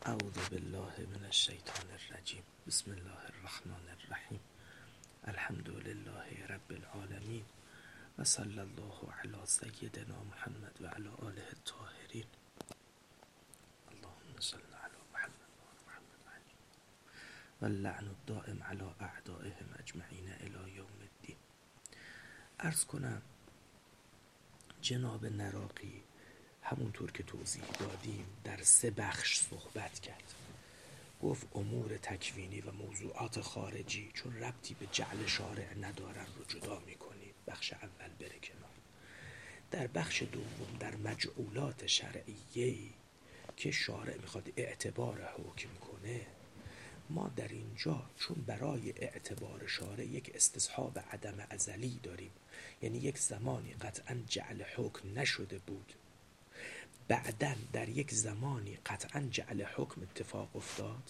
اعوذ بالله من الشیطان الرجیم. بسم الله الرحمن الرحیم. الحمد لله رب العالمین و صلی الله علی سیدنا محمد و علی آله الطاهرین. اللهم صل علی محمد و محمد و اللعن الدائم علی اعدائهم اجمعین الی یوم الدین. عرض کنم جناب نراقی همونطور که توضیح دادیم در 3 بخش صحبت کرد. گفت امور تکوینی و موضوعات خارجی چون ربطی به جعل شارع ندارن رو جدا میکنیم، بخش اول بره کنار. در بخش دوم در مجعولات شرعیه‌ای که شارع میخواد اعتبار حکم کنه، ما در اینجا چون برای اعتبار شارع یک استصحاب عدم ازلی داریم، یعنی یک زمانی قطعا جعل حکم نشده بود، بعداً در یک زمانی قطعاً جعل حکم اتفاق افتاد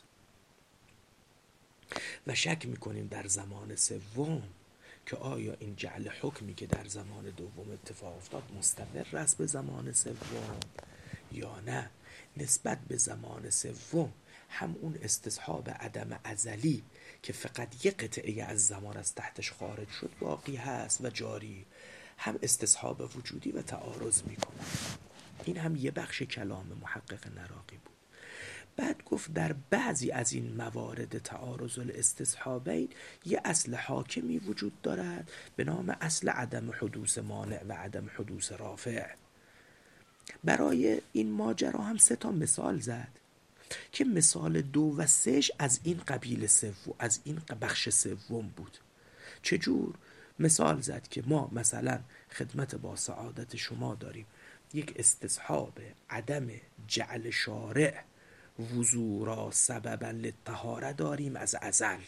و شک میکنیم در زمان سوم که آیا این جعل حکمی که در زمان دوم اتفاق افتاد مستمر است به زمان سوم یا نه. نسبت به زمان سوم هم اون استصحاب عدم ازلی که فقط یک قطعه از زمان از تحتش خارج شد باقی هست و جاری، هم استصحاب وجودی و تعارض میکنه. این هم یه بخش کلام محقق نراقی بود. بعد گفت در بعضی از این موارد تعارض الاستصحابین یه اصل حاکمی وجود دارد به نام اصل عدم حدوث مانع و عدم حدوث رافع. برای این ماجرا هم 3 تا مثال زد که مثال 2 و 3 از این قبیل سوم، از این بخش سوم بود. چجور؟ مثال زد که ما مثلا خدمت با سعادت شما داریم یک استصحاب عدم جعل شارع وضو را سببا للطهاره داریم از ازل.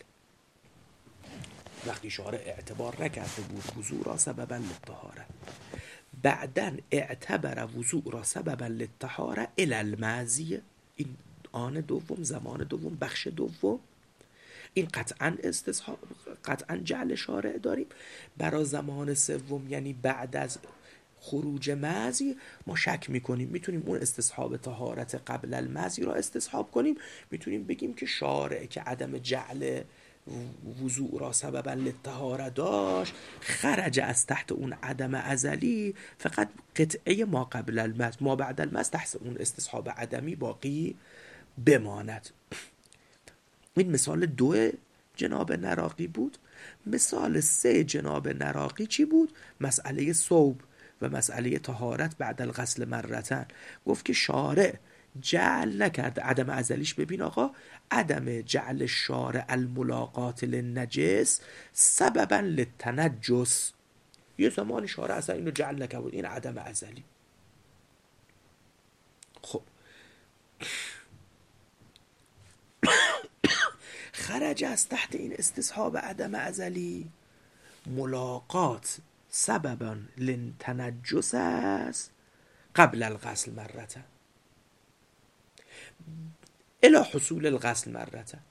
وقتی شارع اعتبار نکرده بود وضو را سببا للطهاره، بعدن اعتبر وضو را سببا للطهاره الی الماضی. این آن دوم، زمان دوم، بخش دوم، این قطعا استصحاب، قطعا جعل شارع داریم. برای زمان سوم یعنی بعد از خروج مضی ما شک میکنیم، میتونیم اون استصحاب طهارت قبل المضی را استصحاب کنیم، میتونیم بگیم که شارع که عدم جعل وضوء را سببا للطهاره داشت خرج از تحت اون عدم ازلی، فقط قطعه ما قبل المض ما بعد المض تحت اون استصحاب عدمی باقی بماند. این مثال 2 جناب نراقی بود. مثال 3 جناب نراقی چی بود؟ مسئله ثوب و مسئله طهارت بعد الغسل مرتن. گفت که شارع جعل نکرده، عدم ازلیش ببین آقا، عدم جعل شارع الملاقات للنجس سببا للتنجس. یه زمانی شارع اصلا اینو جعل نکرده، این عدم ازلی. خب خرج از تحت این استصحاب عدم ازلی، ملاقات سببا للتنجس است قبل الغسل مرتن الی حصول الغسل مرتن،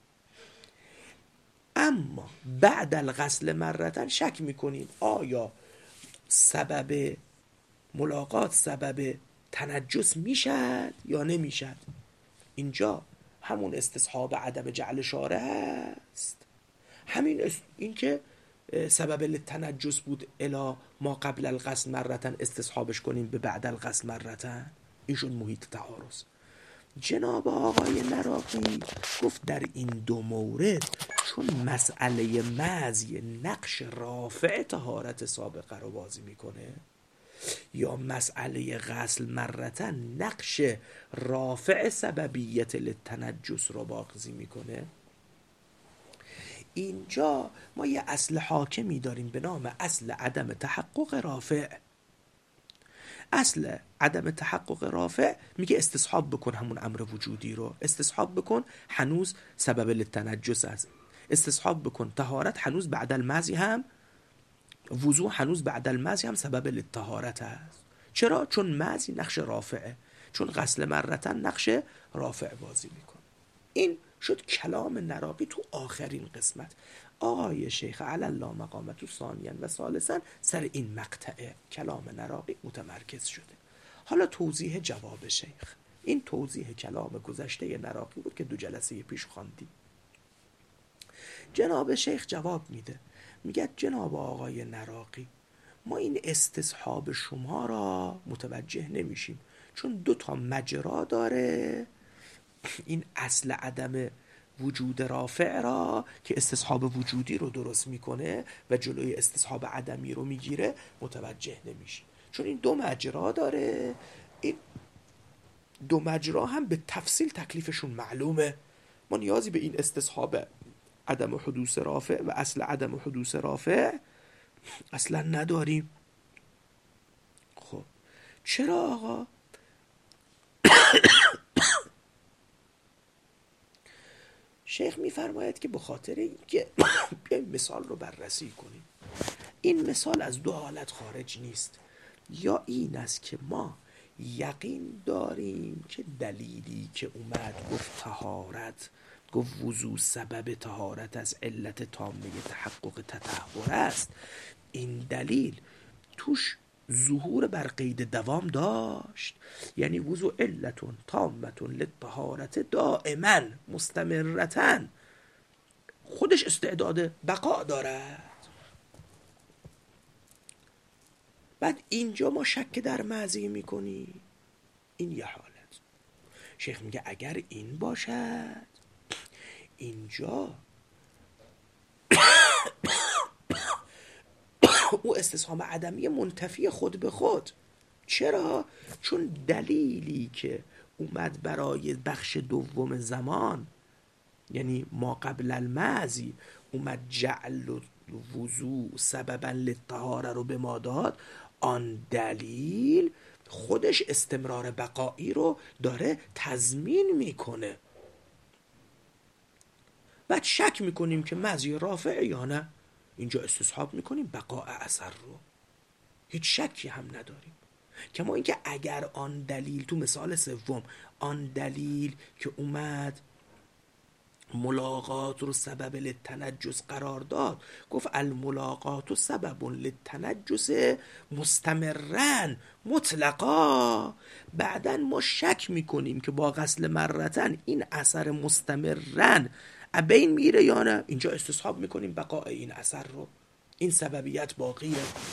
اما بعد الغسل مرتن شک میکنیم آیا سبب ملاقات سبب تنجس میشد یا نمیشد. اینجا همون استصحاب عدم جعل شارع هست، همین این که سبب للتنجس بود الا ما قبل الغسل مرتن استصحابش کنیم به بعد الغسل مرتن، ایشون محیط تعارض. جناب آقای نراقی گفت در این 2 مورد چون مسئله مضی نقش رافع طهارت سابقه رو بازی میکنه یا مسئله غسل مرتن نقش رافع سببیت للتنجس رو بازی میکنه، اینجا ما یه اصل حاکمی داریم به نام اصل عدم تحقق رافع. اصل عدم تحقق رافع میگه استصحاب بکن همون امر وجودی رو، استصحاب بکن هنوز سبب للتنجس است، استصحاب بکن طهارت هنوز بعد المضی هم، وضو هنوز بعد المضی هم سبب للطهارت است. چرا؟ چون مضی نقش رافعه، چون غسل مرتن نقش رافع بازی میکنه. این شد کلام نراقی تو آخرین قسمت. آقای شیخ علی الله مقامته ثانیاً و ثالثاً سر این مقطع کلام نراقی متمرکز شده. حالا توضیح جواب شیخ. این توضیح کلام گذشته نراقی بود که 2 جلسه پیش خواندیم. جناب شیخ جواب میده، میگه جناب آقای نراقی، ما این استصحاب شما را متوجه نمیشیم، چون 2 تا مجرا داره. این اصل عدم وجود رافع را که استصحاب وجودی رو درست میکنه و جلوی استصحاب عدمی رو میگیره متوجه نمیشیم، چون این 2 مجرا داره. این 2 مجرا هم به تفصیل تکلیفشون معلومه. ما نیازی به این استصحاب عدم حدوث رافع و اصل عدم حدوث رافع اصلا نداریم. خب چرا آقا؟ شیخ میفرماید که به خاطر اینکه بیایم مثال رو بررسی کنیم. این مثال از 2 حالت خارج نیست. یا این است که ما یقین داریم که دلیلی که اومد گفت طهارت، گفت وضو سبب طهارت از علت تامه تحقق تطهر است، این دلیل توش ظهور بر قید دوام داشت، یعنی وضو علتون تامتون للطهارت دائما مستمرتن، خودش استعداد بقا دارد. بعد اینجا ما شک در ماضی میکنی. این یه حالت. شیخ میگه اگر این باشد، اینجا او استصحاب عدمی منتفی خود به خود. چرا؟ چون دلیلی که اومد برای بخش دوم زمان، یعنی ما قبل الماضی، اومد جعل وضوء سببا للطهاره رو به ما داد، آن دلیل خودش استمرار بقایی رو داره تضمین میکنه. بعد شک میکنیم که ماضی رافع یا نه، اینجا استصحاب میکنیم بقاء اثر رو، هیچ شکی هم نداریم. کما اینکه اگر آن دلیل، تو مثال سوم، آن دلیل که اومد ملاقات رو سبب للتنجس قرار داد، گفت الملاقات سبب للتنجس مستمرن مطلقا، بعدن ما شک میکنیم که با غسل مرتن این اثر مستمرن بین میره یا نه، اینجا استصحاب میکنیم بقاء این اثر رو، این سببیت باقیه.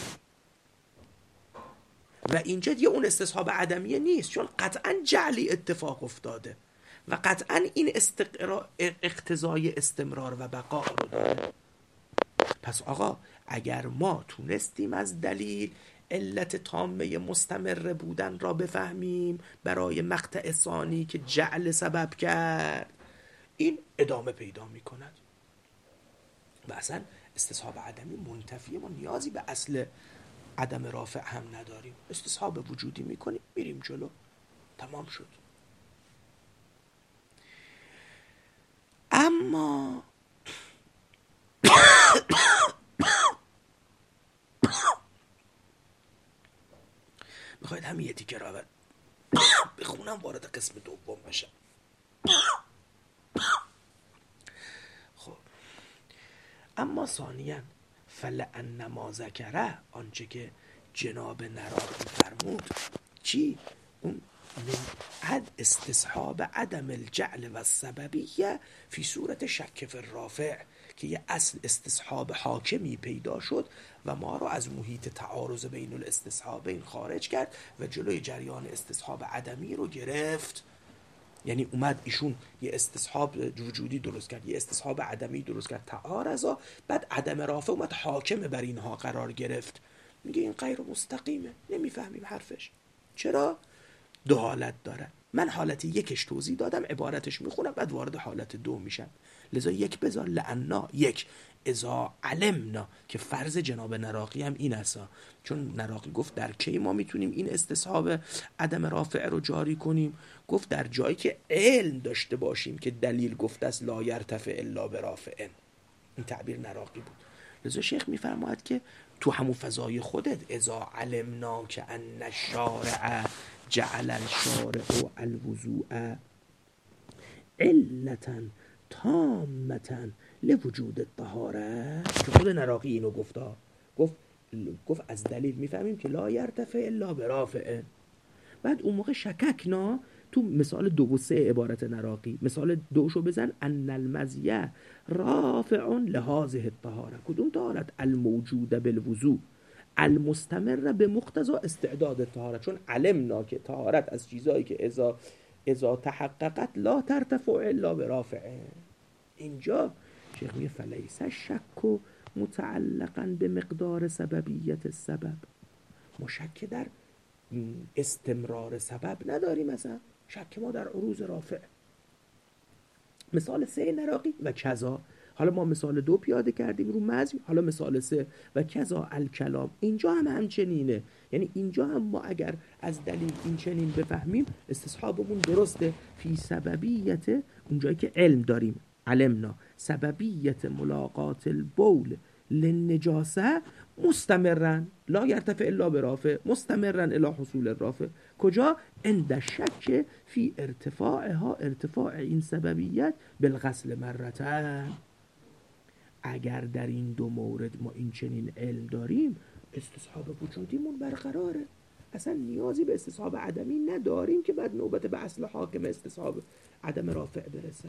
و اینجا دیگه اون استصحاب عدمیه نیست، چون قطعا جعلی اتفاق افتاده و قطعا این اقتضای استمرار و بقا رو داره. پس آقا اگر ما تونستیم از دلیل علت تامه مستمر بودن را بفهمیم برای مقطع ثانی که جعل سبب کرد، این ادامه پیدا می کند و اصلا استصحاب عدمی منتفیه، ما نیازی به اصل عدم رافع هم نداریم، استصحاب وجودی می کنیم، میریم جلو، تمام شد. اما میخواید همین یه تیکه را بخونم وارد قسم دوم بشم. خب اما ثانیاً فلأن ما ذکره، آنچه که جناب نراقی فرمود، چی؟ اون من استصحاب عدم الجعل و السببیه فی صورت شک فی الرافع، که یه اصل استصحاب حاکمی پیدا شد و ما رو از محیط تعارض بین الاستصحابین خارج کرد و جلوی جریان استصحاب عدمی رو گرفت. یعنی اومد ایشون یه استصحاب وجودی درست کرد، یه استصحاب عدمی درست کرد تعارضا، بعد عدم رافع اومد حاکم بر اینها قرار گرفت. میگه این غیر مستقیمه، نمیفهمیم حرفش. چرا؟ 2 حالت داره. من حالت 1 توضیح دادم، عبارتش میخونم بعد وارد حالت 2 میشم. لذا 1 بذار لعنا 1 اذا علمنا، که فرض جناب نراقی هم این است، چون نراقی گفت در کی ما میتونیم این استصحاب عدم رافع رو جاری کنیم؟ گفت در جایی که علم داشته باشیم که دلیل گفته است لا یرتفع الا برافع. این تعبیر نراقی بود. لذا شیخ میفرماید که تو همون فضای خودت اذا علمنا که ان الشارع جعل الشارع الوضوء علتا تامتا لوجود الطهاره، که خود نراقی اینو گفت از دلیل میفهمیم که لا یرتفع الا برافع. بعد اون موقع شککنا تو مثال 2 و 3 عبارت نراقی، مثال 2شو بزن. ان المزیه رافع لهذه الطهاره. کدوم طهارت؟ الموجود بالوضوء المستمر به مقتضا استعداد الطهاره. چون علمنا که طهارت از چیزایی که اذا تحققت لا ترتفع الا برافعه. اینجا شیخ میگه فلیس الشک متعلقا به مقدار سببیت السبب. ما شک در استمرار سبب نداریم، مثلا شک ما در عروض رافع. مثال 3 نراقی و کذا. حالا ما مثال 2 پیاده کردیم رو مزی، حالا مثال 3 و کذا الکلام. اینجا هم همچنینه. یعنی اینجا هم ما اگر از دلیل این چنین بفهمیم استصحابمون درسته. فی سببیت، اونجایی که علم داریم، علمنا سببیت ملاقات البول للنجاسه مستمرن لا یرتفع الا برافع، مستمرن الی حصول الرافع. کجا؟ عند شک فی ارتفاعها، ارتفاع این سببیت بالغسل مرتين. اگر در این 2 مورد ما این چنین علم داریم استصحاب وجودیمون برقراره، اصلا نیازی به استصحاب عدمی نداریم که بعد نوبت به اصل حاکم استصحاب عدم رافع برسه.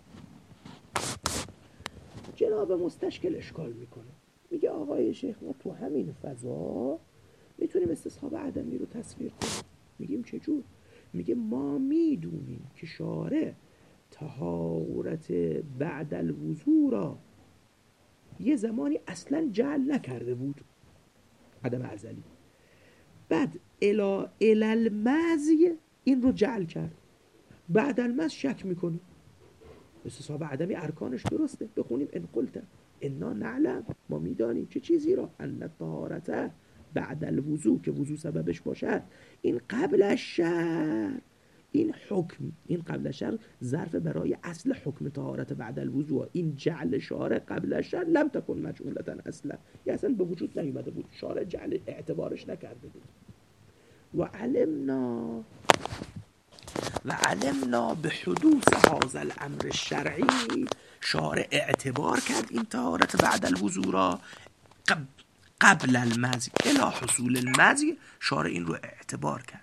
جناب مستشکل اشکال میکنه، میگه آقای شیخ ما تو همین فضا میتونیم استصحاب عدمی رو تصویر کنیم. میگیم چجور؟ میگه ما میدونیم که شارع طهارت بعد الوضو را یه زمانی اصلا جعل نکرده بود، عدم ازلی، بعد الی المزی این رو جعل کرد، بعد المز شک میکنه. استصحاب عدمی ارکانش درسته. بخونیم ان قلت انا نعلم، ما میدانیم چه چیزی را؟ ان الطهارت بعد الوضو، که وضو سببش باشد، این قبل الشر، این حکم، این قبل الشر ظرف برای اصل حکم طهارت بعد الوضو. این جعل شارع قبل الشر لم تکن مجعولتا اصلا، یا اصلا به وجود نیومده بود، شارع جعل اعتبارش نکرده بود. و علمنا به حدوث هذا الامر الشرعی، شارع اعتبار کرد این طهارت بعد الوضو را قبل المزی الی حصول المزی، شارع این رو اعتبار کرد.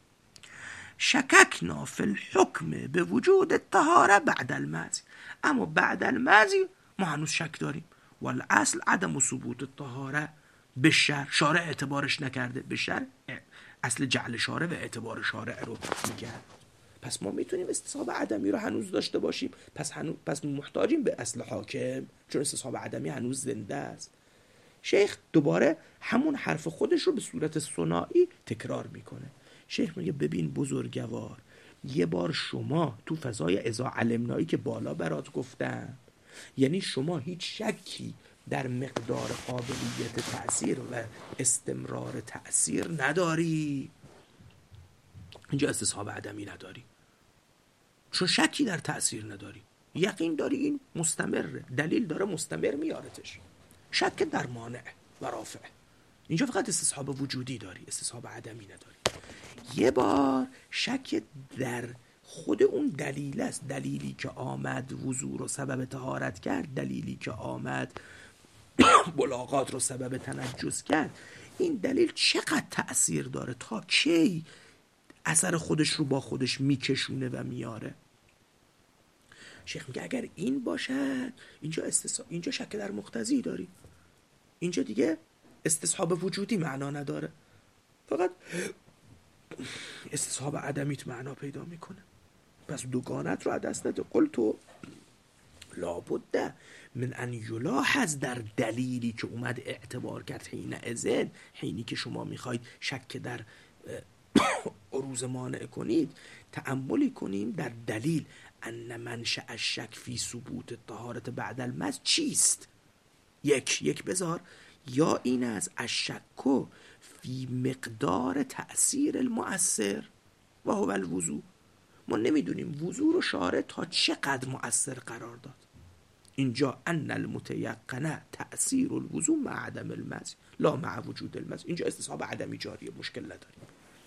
شککنا فی الحکم به وجود الطهاره بعد المزی، اما بعد المزی ما هنوز شک داریم. والاصل عدم ثبوت الطهاره به شرع، شارع اعتبارش نکرده، به شرع اصل جعل شارع و اعتبار شارع رو میگه. پس ما میتونیم استصحاب عدمی رو هنوز داشته باشیم، پس محتاجیم به اصل حاکم، چون استصحاب عدمی هنوز زنده است. شیخ دوباره همون حرف خودش رو به صورت ثنایی تکرار میکنه. شیخ میگه ببین بزرگوار، یه بار شما تو فضای اذا علمنایی که بالا برات گفتم، یعنی شما هیچ شکی در مقدار قابلیت تأثیر و استمرار تأثیر نداری، اینجا استصحاب عدمی نداری، چون شکی در تأثیر نداری، یقین داری این مستمره، دلیل داره مستمر میارتش، شک در مانع و رافع. اینجا فقط استصحاب وجودی داری، استصحاب عدمی نداری. یه بار شک در خود اون دلیل است، دلیلی که آمد وضو رو سبب طهارت کرد، دلیلی که آمد ملاقات رو سبب تنجس کرد، این دلیل چقدر تأثیر داره، تا کی اثر خودش رو با خودش میکشونه و میاره. شیخ میگه اگر این باشد اینجا شک در مقتضی داری، اینجا دیگه استصحاب وجودی معنا نداره، فقط استصحاب عدمیت معنا پیدا میکنه. پس دوگانت رو از دست نده. قلتو لابد من ان یلاحظ، در دلیلی که اومد اعتبار کرد حینی که شما میخواید شک در عروض مانع کنید، تأملی کنیم در دلیل ان منشأ الشک فی ثبوت الطهارت بعد المس چیست. یک بذار، یا این از الشک فی مقدار تأثیر المؤثر و هو الوضو، ما نمیدونیم وضو رو شارع تا چقدر مؤثر قرار داد. اینجا ان المتیقنه تأثیر الوضو مع عدم المس لا مع وجود المس، اینجا استصحاب عدمی جاریه، مشکل نداریم.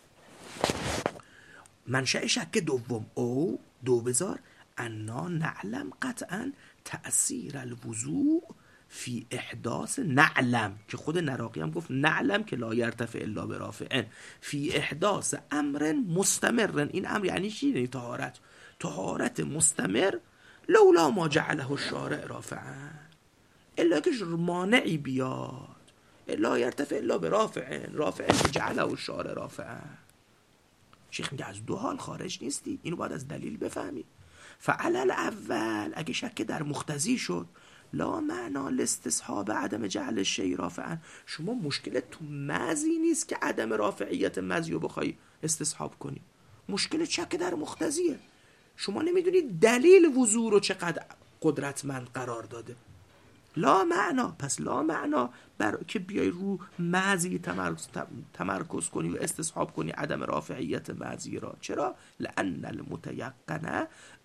منشأ شک دوم او دو بذار انا نعلم قطعا تأثیر الوضو فی احداث نعلم، که خود نراقی هم گفت نعلم که لا یرتفع الا برافع، فی احداث امر مستمر. این امر یعنی چی؟ یعنی طهارت مستمر، لولا ما جعله الشارع رافعا، الا که مانعی بیاد، لا یرتفع الا برافع، رافع که جعله الشارع رافعا. شیخ میگه از دو حال خارج نیستی، اینو باید از دلیل بفهمی. فعلل اول، اگه شک در مختزی شد، لا معنا لاستصحاب عدم جعل الشیء رافعا، شما مشکلت تو مزی نیست که عدم رافعیت مزی رو بخوای استصحاب کنی، مشکلت شک در مختزیه. شما نمیدونی دلیل وضوع رو چقدر قدرتمند قرار داده. لا معنا، پس لا معنا بر که بیای رو مزی تمرکز کنی و استصحاب کنی عدم رافعیت مزی را. چرا؟ لأن المتيقن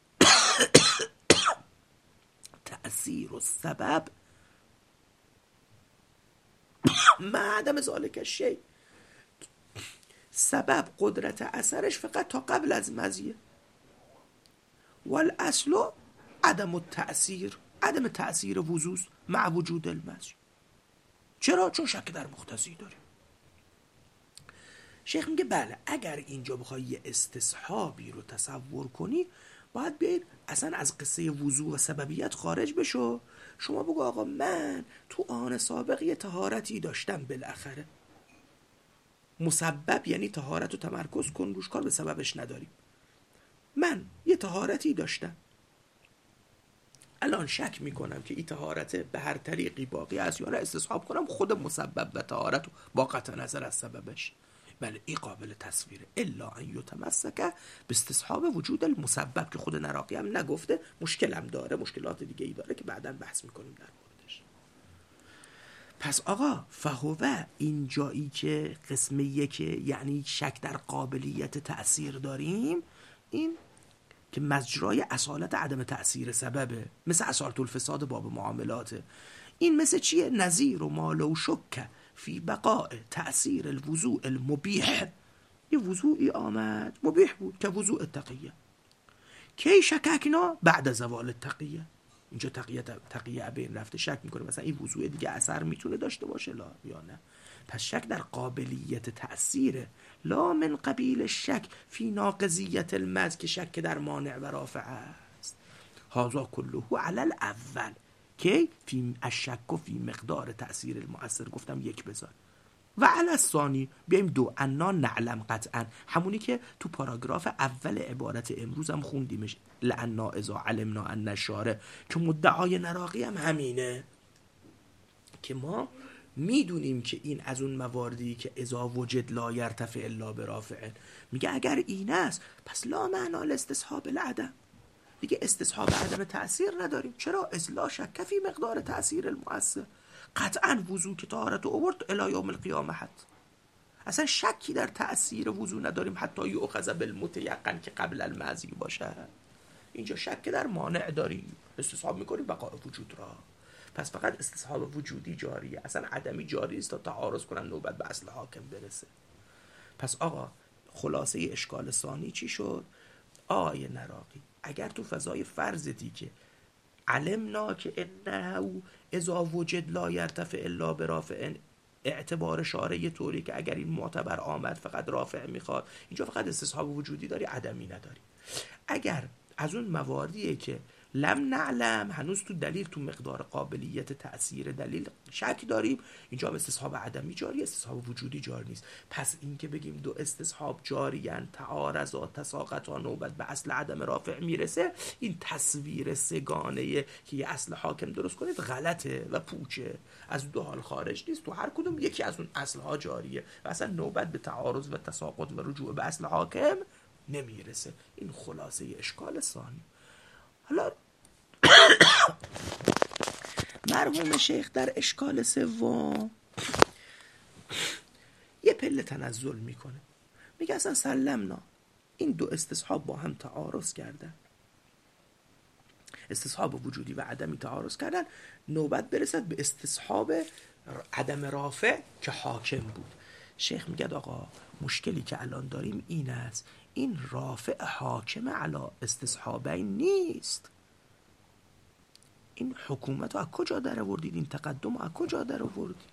تأثیر السبب مع عدم ذلك الشیء، سبب قدرت اثرش فقط تا قبل از مزیه. والاصل عدم التأثیر، عدم تأثیر وضوء مع وجود المزی. چرا؟ چون شک در مقتضی داریم. شیخ میگه بله، اگر اینجا بخوای یه استصحابی رو تصور کنی، باید بیاید اصلا از قصه وضوء و سببیت خارج بشو. شما بگو آقا من تو آن سابق یه طهارتی داشتم، بالاخره مسبب یعنی طهارت رو تمرکز کن روش، کار به سببش نداریم. من یه طهارتی داشتم، الان شک میکنم که این طهارت به هر طریقی باقی است یا نه، استصحاب کنم خود مسبب و طهارت با قطع نظر از سببش. بله این قابل تصویره، الا ان یتمسک به استصحاب وجود المسبب، که خود نراقی هم نگفته، مشکل هم داره، مشکلات دیگه ای داره که بعداً بحث میکنیم در موردش. پس آقا فهوه اینجایی که قسم یک یعنی شک در قابلیت تأثیر داریم، این که مجرای اصالت عدم تأثیر سببه، مثل اصالت الفساد باب معاملاته. این مثل چیه؟ نظیر و ما لو شک فی بقاء تأثیر الوضوء المبیح، یه وضوعی آمد مبیح بود که وضوء التقیه، کی شککنا؟ بعد زوال التقیه. اینجا تقیه بین رفته، شک میکنه مثلا این وضوء دیگه اثر میتونه داشته باشه لا یا نه. پس شک در قابلیت تأثیره، لا من قبیل شک فی ناقضیت المز، که شک در مانع و رافع است. هذا کله علی الاول که فی الشک و فی مقدار تأثیر المؤثر، گفتم یک بذار. و علی الثانی بیایم دو، انا نعلم قطعا، همونی که تو پاراگراف اول عبارت امروز هم خوندیمش، لأنا اذا علمنا ان الشارع، که مدعای نراقی هم همینه، که ما میدونیم که این از اون مواردی که اذا وجد لا یرتفع الا برافع، میگه اگر این است پس لا معنا لاستصحاب العدم، دیگه استصحاب عدم تأثیر نداریم. چرا؟ از لا شک فی مقدار تأثیر المؤثر، قطعا وضو که طهارت آورد الی یوم القیامه، اصلا شکی در تأثیر وضو نداریم، حتی یؤخذ بالمتیقن که قبل المعزی باشه. اینجا شک در مانع داریم، استصحاب میکنیم بقاء وجود را، پس فقط استصحاب وجودی جاریه، اصلا عدمی جاری است تا تعارض کنن نوبت به اصل حاکم برسه. پس آقا خلاصه اشکال ثانی چی شد؟ آیه نراقی اگر تو فضای فرضتی که علمنا که انه اذا وجد لا یرتفع الا برافع، اعتبار شارع یه طوری که اگر این معتبر آمد فقط رافع میخواد، اینجا فقط استصحاب وجودی داری، عدمی نداری. اگر از اون مواردیه که لم نعلم، هنوز تو دلیل تو مقدار قابلیت تأثیر دلیل شک داریم، اینجا هم استصحاب عدمی جاری، استصحاب وجودی جاری نیست. پس این که بگیم دو استصحاب جاریان، تعارضا تساقطا، نوبت به اصل عدم رافع میرسه، این تصویر سگانه که یه اصل حاکم درست کنید غلطه و پوچه، از دو حال خارج نیست، تو هر کدوم یکی از اون اصلها جاریه و اصلا نوبت به تعارض و تساقط و رجوع به اصل حاکم نمیرسه. این خلاصه اشکال ثانی. حالا مرحوم شیخ در اشکال سوم یه پله تنزل میکنه، میگه اصلا سلمنا، این دو استصحاب با هم تعارض کردن، استصحاب وجودی و عدمی تعارض کردن، نوبت برسد به استصحاب عدم رافع که حاکم بود. شیخ میگه آقا مشکلی که الان داریم این است، این رافع حاکم علی استصحابین نیست، این حکومت رو از کجا در آوردید؟ این تقدم رو از کجا در آوردید؟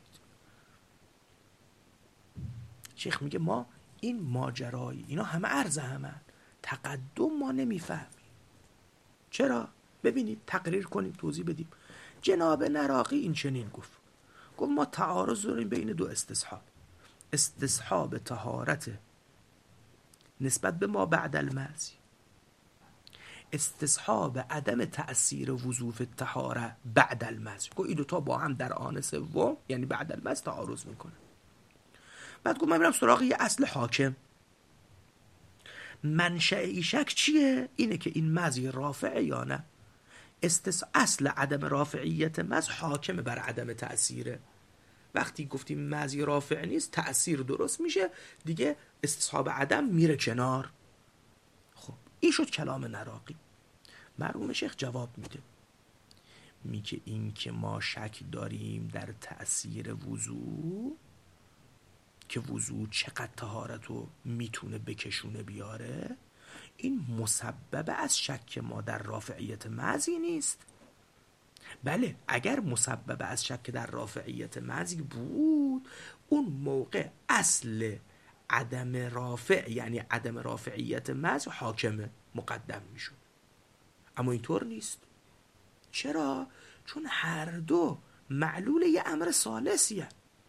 شیخ میگه ما این ماجرایی اینا همه عرض همه تقدم ما نمیفهمیم. چرا؟ ببینید تقریر کنیم توضیح بدیم. جناب نراقی این چنین گفت ما تعارض داریم بین دو استصحاب. استصحاب طهارت نسبت به ما بعد الماضی، استصحاب عدم تأثیر وضوء الطهاره بعد الماضی. این دوتا با هم در آن سوم یعنی بعد الماضی تعارض میکنه. بعد گفت من میرم سراغ یه اصل حاکم. منشأ این شک چیه؟ اینه که این مزی رافعه یا نه. اصل عدم رافعیت مز حاکم بر عدم تأثیره. وقتی گفتیم مزی رافع نیست تأثیر درست میشه دیگه، استصحاب عدم میره کنار. خب این شد کلام نراقی. مرحوم شیخ جواب میده، میگه این که ما شک داریم در تأثیر وضوء، که وضوء چقدر طهارت رو میتونه بکشونه بیاره، این مسبب از شک ما در رافعیت مزی نیست. بله اگر مسبب از شک در رافعیت مزی بود، اون موقع اصل عدم رافع یعنی عدم رافعیت مز حاکمه، مقدم میشون. اما اینطور نیست. چرا؟ چون هر دو معلول یه امر ثالثیه،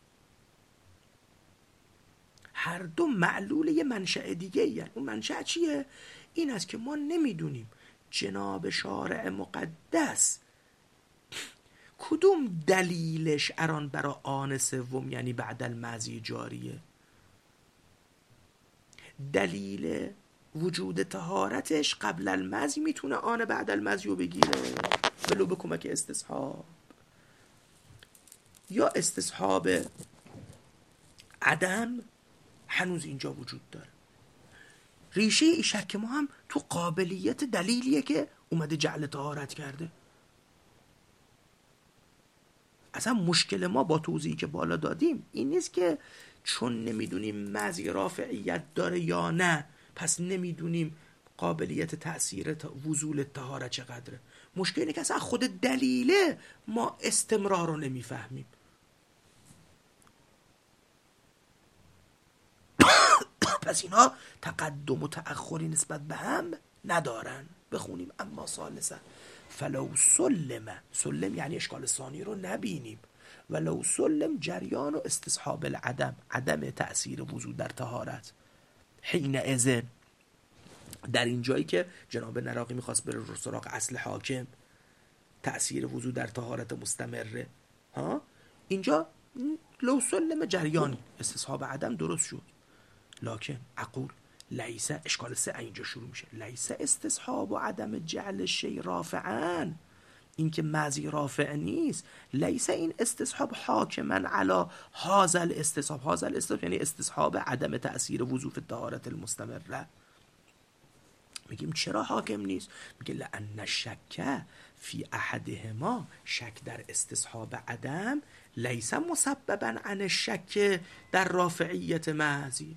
هر دو معلول یه منشأ دیگه یه. اون منشأ چیه؟ این است که ما نمیدونیم جناب شارع مقدس کدوم دلیلش اران برای آن سوم یعنی بعد الماضی جاریه. دلیل وجود طهارتش قبل الماضی میتونه آن بعد الماضی رو بگیره ولو به کمک استصحاب، یا استصحاب عدم هنوز اینجا وجود داره. ریشه ای شک ما هم تو قابلیت دلیلیه که اومده جعل طهارت کرده. اصلا مشکل ما با توضیحی که بالا دادیم این نیست که چون نمیدونیم مزی رافعیت داره یا نه پس نمیدونیم قابلیت تأثیر وضوء طهارت چقدره. مشکل اینه که اصلا خود دلیله ما استمرار رو نمیفهمیم. پس اینا تقدم و تأخری نسبت به هم ندارن. بخونیم اما ثالثا فلو سلم یعنی اشکال ثانی رو نبینیم، ولو سلم جریان و استصحاب العدم، عدم تأثیر وضوء در طهارت. حین اذن در این جایی که جناب نراقی میخواست بره سراغ اصل حاکم، تأثیر وضوء در طهارت مستمره، اینجا لو سلم جریان استصحاب عدم درست شد. لکن اقول لیس اشکال سه اینجا شروع میشه. لیس استصحاب و عدم جعل شی رافعن، این که مزی رافع نیست. لیس این استصحاب حاکما علی هذا الاستصحاب. هذا الاستصحاب یعنی استصحاب عدم تأثیر وضوء طهارت المستمره. میگیم چرا حاکم نیست؟ میگه لأن الشک فی احدهما، شک در استصحاب عدم لیس مسببا عن الشک در رافعیت مزی.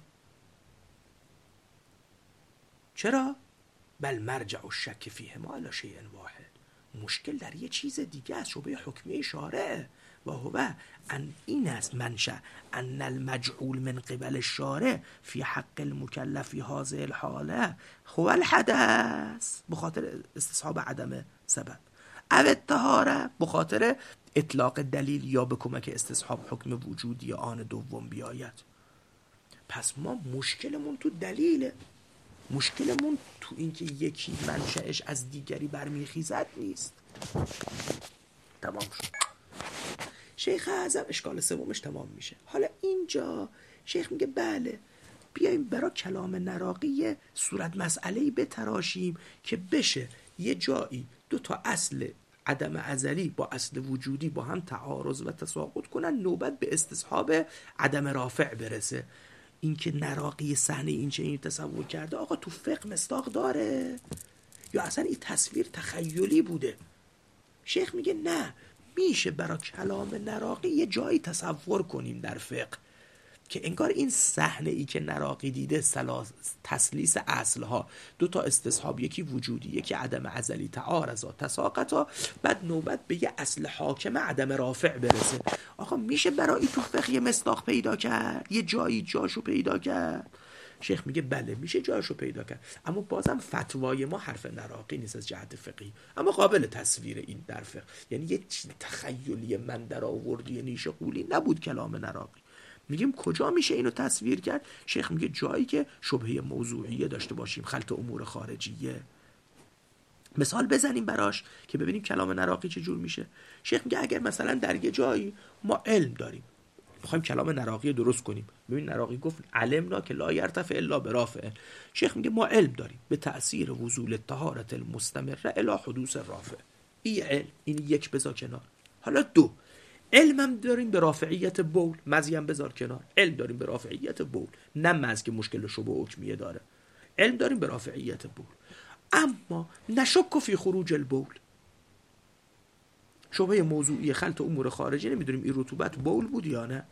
چرا؟ بل مرجع الشک فیهما الی شیء واحد. مشکل در یه چیز دیگه است، شبه حکمی شارع و هو ان این است منشأ ان المجعول من قبل الشارع فی حق المکلف فی هذه الحاله هو الحدث بخاطر استصحاب عدم سبب، او الطهاره بخاطر اطلاق دلیل یا به کمک استصحاب حکم وجودی آن دوم بیاید. پس ما مشکلمون تو دلیله، مشکلمون تو این که یکی منشأش از دیگری برمیخیزد نیست. تمام شد. شیخ اعظم اشکال سومش تمام میشه. حالا اینجا شیخ میگه بله بیاییم برای کلام نراقی صورت مسئله‌ای بتراشیم که بشه یه جایی دو تا اصل عدم ازلی با اصل وجودی با هم تعارض و تساقط کنن، نوبت به استصحاب عدم رافع برسه. این که نراقی صحنه این چه این تصور کرده آقا تو فقه مصداق داره یا اصلا این تصویر تخیلی بوده؟ شیخ میگه نه، میشه برای کلام نراقی یه جایی تصور کنیم در فقه که انگار این صحنه ای که نراقی دیده تسلیس اصلها، 2 استصحاب، یکی وجودی یکی عدم ازلی، تعارضا تساقطا، بعد نوبت به یه اصل حاکم عدم رافع برسه. آقا میشه برای تو فقه یه مصداق پیدا کرد، یه جایی جاشو پیدا کرد؟ شیخ میگه بله میشه جاشو پیدا کرد، اما بازم فتوای ما حرف نراقی نیست از جهت فقهی، اما قابل تصویر این در فقه. یعنی یه تخیلی من در آوردی نیشه قولی نبود کلام نراقی. میگیم کجا میشه اینو تصویر کرد؟ شیخ میگه جایی که شبهه موضوعیه داشته باشیم، خلط امور خارجیه. مثال بزنیم براش که ببینیم کلام نراقی چه جور میشه. شیخ میگه اگر مثلا در یه جایی ما علم داریم، میخوایم کلام نراقی درست کنیم، ببین نراقی گفت علمنا که لا یرتفع الا برافع. شیخ میگه ما علم داریم به تأثیر وصول طهارت المستمره الی حدوث رافع. این علم، این یک بذار کنار. حالا 2 علمم داریم به رافعیت بول، مزی هم بذار کنار. علم داریم به رافعیت بول، نه مز که مشکل شبه حکمیه داره. علم داریم به رافعیت بول، اما نشک فی خروج البول. شبهه موضوعی خلط امور خارجی، نمیدونیم این رطوبت بول بود یا نه.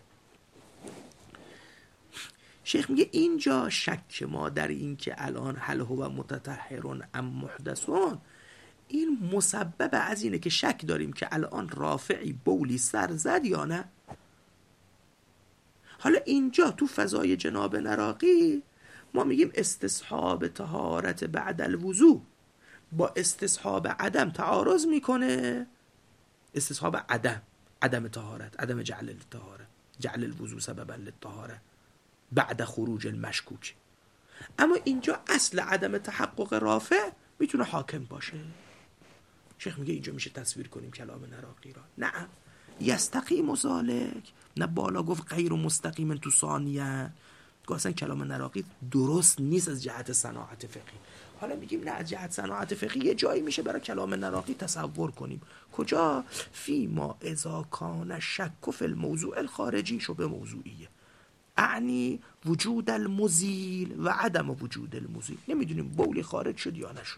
شیخ میگه اینجا شک ما در این که الان هل هو متطهرون ام محدثون، این مسبب از اینه که شک داریم که الان رافعی بولی سر زد یا نه. حالا اینجا تو فضای جناب نراقی ما میگیم استصحاب طهارت بعد الوضو با استصحاب عدم تعارض میکنه. استصحاب عدم طهارت، عدم جعل الطهاره، جعل الوضو سببا للطهاره بعد خروج المشکوک. اما اینجا اصل عدم تحقق رافع میتونه حاکم باشه. شیخ میگه اینجا میشه تصویر کنیم کلام نراقی را. نعم یستقیم ذالک، نه بالا گفت غیر مستقیم تو ثانیه. اصلا کلام نراقی درست نیست از جهت صناعت فقهی. حالا میگیم نه از جهت صناعت فقهی یه جایی میشه برای کلام نراقی تصور کنیم. کجا؟ فی ما اذا کان شک فی الموضوع الخارجی شبه موضوعیه، اعنی وجود المزیل و عدم وجود المزیل. نمیدونیم بولی خارج شد یا نشد،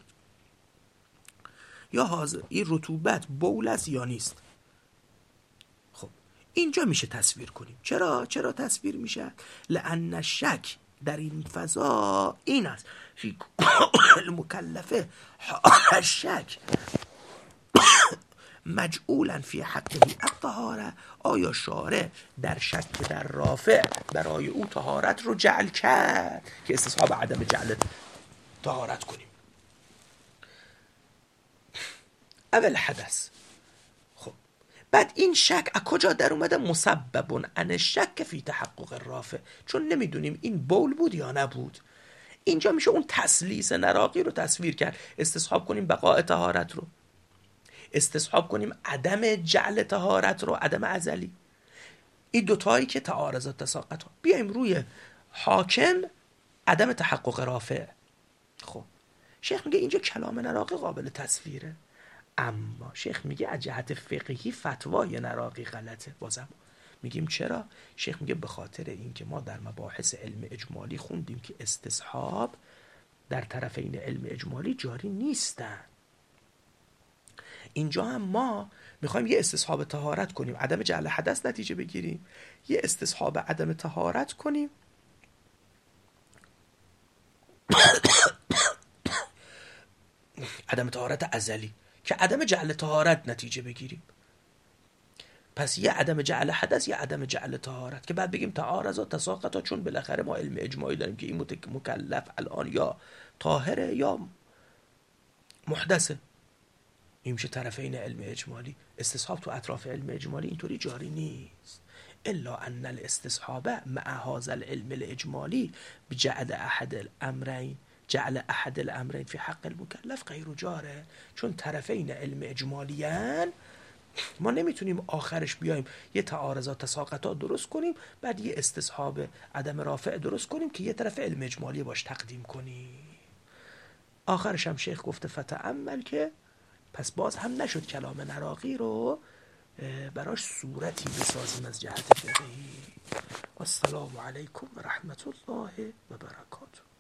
یا حاضر این رطوبت بول است یا نیست. خب اینجا میشه تصویر کنیم. چرا تصویر میشه؟ لأن شک در این فضا این است فی المکلفه شک مجعولا فی حقه الطهاره. آیا شارع در شک در رافع برای او طهارت رو جعل کرد که استصحاب عدم جعل طهارت کنیم؟ اول حدث. خب بعد این شک از کجا در اومده؟ مسبب عن شک فی تحقق الرافع، چون نمیدونیم این بول بود یا نبود. اینجا میشه اون تسلیس نراقی رو تصویر کرد. استصحاب کنیم بقاء طهارت رو، استصحاب کنیم عدم جعل طهارت رو، عدم ازلی. این دوتایی که تعارضات تساقط، بیایم روی حاکم عدم تحقق رافع. خب شیخ میگه اینجا کلام نراقی قابل تصویره، اما شیخ میگه از جهت فقهی فتوای نراقی غلطه. بازم میگیم چرا؟ شیخ میگه به خاطر اینکه ما در مباحث علم اجمالی خوندیم که استصحاب در طرفین علم اجمالی جاری نیستن. اینجا هم ما میخوایم یه استصحاب طهارت کنیم، عدم جعل حدث نتیجه بگیریم، یه استصحاب عدم طهارت کنیم عدم طهارت ازلی که عدم جعل طهارت نتیجه بگیریم. پس یه عدم جعل حدث یه عدم جعل طهارت که بعد بگیم تعارضات تساقطا، چون بالاخره ما علم اجماعی داریم که این مکلف الان یا طاهره یا محدثه. این میشه طرفین علم اجمالی. استصحاب تو اطراف علم اجمالی اینطوری جاری نیست. الا ان الاستصحاب مع هذا العلم الاجمالی بجعل جعل احد الامرین فی حق المکلف غیر جاره. چون طرفین علم اجمالیان ما نمیتونیم آخرش بیایم یه تعارضات تساقطات درست کنیم بعد یه استصحاب عدم رافع درست کنیم که یه طرف علم اجمالی باش تقدیم کنیم. آخرش هم شیخ گفته فتأمل که پس باز هم نشد کلام نراقی رو براش صورتی بسازیم از جهت فقهی. السلام علیکم و رحمت الله و برکاته.